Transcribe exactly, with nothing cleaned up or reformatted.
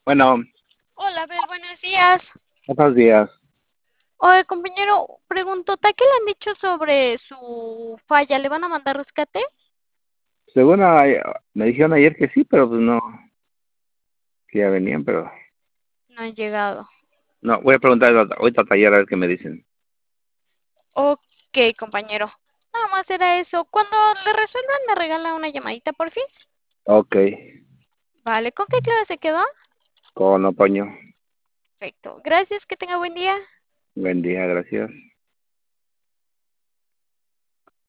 Bueno, Hola, Abel, buenos días. buenos días. Oye, compañero, preguntó, ¿qué le han dicho sobre su falla? ¿Le van a mandar rescate? Según a- me dijeron ayer que sí, pero pues no, que ya venían, pero No han llegado. no, voy a preguntar ahorita ahorita al taller a ver qué me dicen. Ok, compañero. Nada más era eso. Cuando le resuelvan, me regala una llamadita, por fin. Ok, Vale, ¿con qué clave se quedó? con Otoño. Perfecto. Gracias, que tenga buen día. Buen día, gracias.